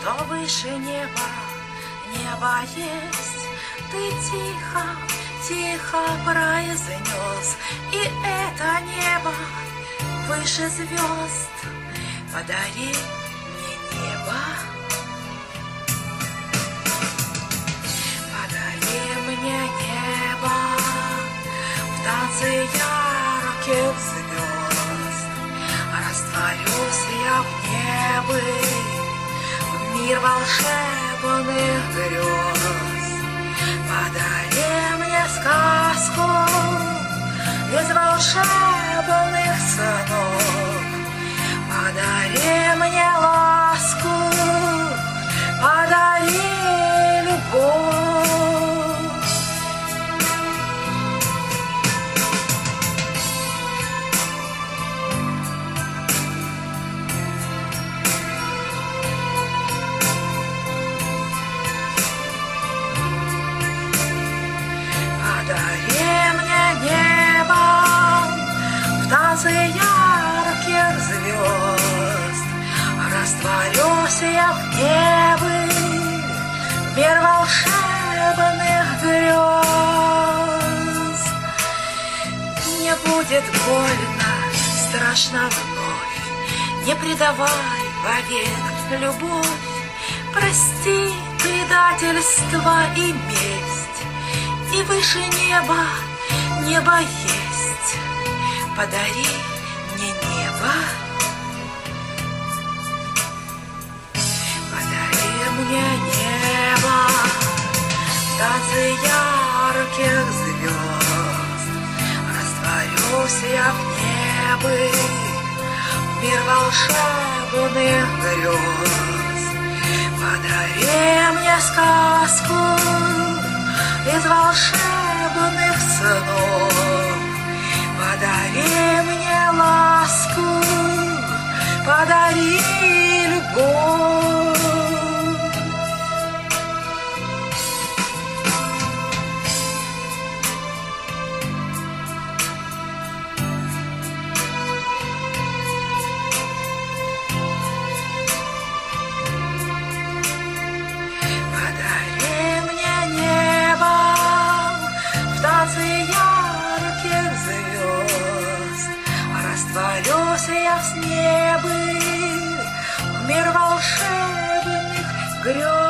что выше неба, небо есть. Ты тихо, тихо произнес, и это небо выше звезд. Подари мне небо, подари мне небо в танце ярких звезд. Растворюсь я в небе, в мир волшебных грез. Подари мне сказку из волшебных снов. Подари мне ласку, подари любовь. Подари мне небо в танце ярких звезд. Растворюсь я в небе, мир волшебных грез. Не будет больно, страшно вновь, не предавай вовек любовь. Прости предательство и месть, и выше неба небо есть. Подари мне небо, подари мне небо в танце ярких звезд. Растворюсь я в небе, мир волшебных грез. Подари мне сказку из волшебных снов. Подари мне ласку, подари любовь. Подари мне небо в танце ярких звезд. Растворюсь я в небе, в мир волшебных грез.